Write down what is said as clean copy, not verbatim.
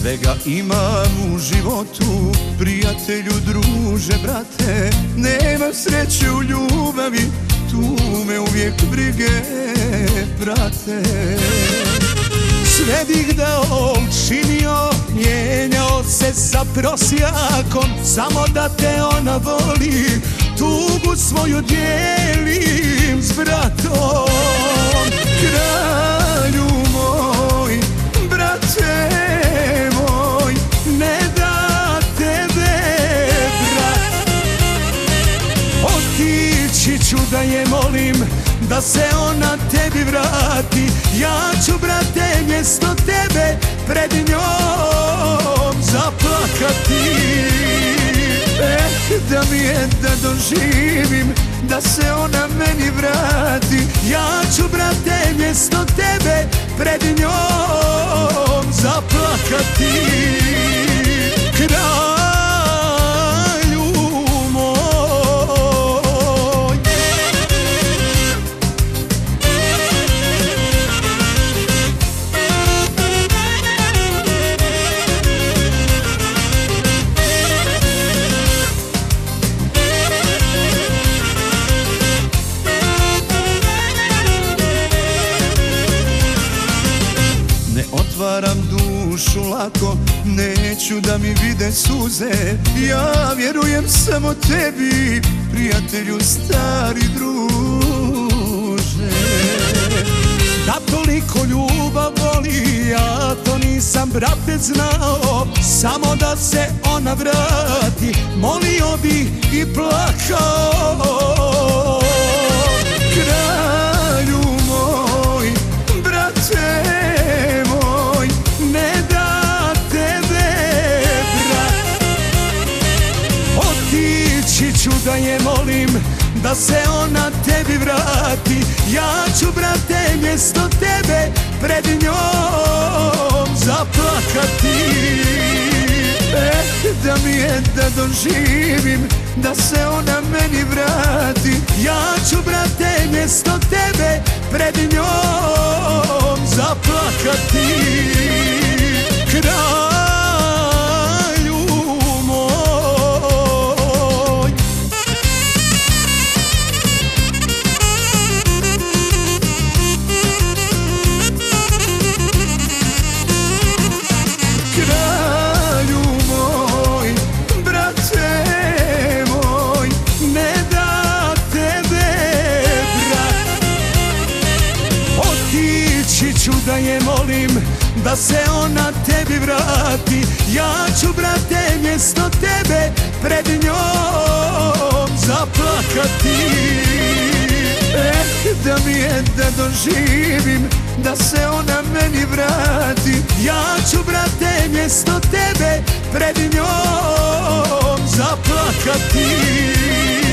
Svega imam u životu, prijatelju, druže, brate. Nemam sreće u ljubavi, tu me uvijek brige prate. Sve bih da učinio, mijenjao se sa prosjakom, samo da te ona voli, tugu svoju dijelim s bratom. Kralju moj, brate moj, ne da tebe brat. Otići ću da je molim, da se ona tebi vrati. Ja ću, brate, mjesto tebe pred njom zaplakati. Da mi je da doživim, da se ona meni vrati. Ja ću, brate, mjesto tebe pred njom zaplakati. Kralju moj. Ne otvaram dušu lako, neću da mi vide suze. Ja vjerujem samo tebi, prijatelju, stari druže. Da toliko ljubav voli, ja to nisam, brate, znao. Samo da se ona vrati, molio bih i plakao. Kralju moj, brate moj, ne da tebe brat. Otići ću da je molim, da se ona tebi vrati. Ja ću, brate, mjesto tebe pred njom zaplakati. Da mi je da doživim, da se ona meni vrati. Ja ću, brate, mjesto tebe pred njom zaplakati. Kralju moj. Kralju moj, brate moj, ne da tebe brat. Otići ću da je molim, da se ona tebi vrati. Ja ću, brate, mjesto tebe pred njom zaplakati. Da mi je da doživim, da se ona meni vrati. Ja ću, brate, mjesto tebe pred njom zaplakati.